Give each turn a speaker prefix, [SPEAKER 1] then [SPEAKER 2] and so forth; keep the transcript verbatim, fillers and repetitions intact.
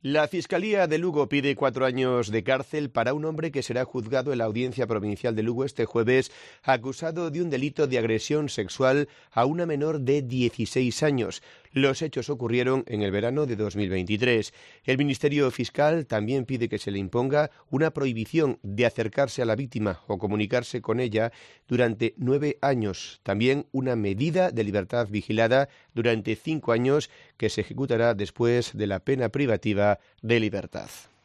[SPEAKER 1] La Fiscalía de Lugo pide cuatro años de cárcel para un hombre que será juzgado en la Audiencia Provincial de Lugo este jueves, acusado de un delito de agresión sexual a una menor de dieciséis años. Los hechos ocurrieron en el verano de dos mil veintitrés. El Ministerio Fiscal también pide que se le imponga una prohibición de acercarse a la víctima o comunicarse con ella durante nueve años. También una medida de libertad vigilada durante cinco años que se ejecutará después de la pena privativa de libertad.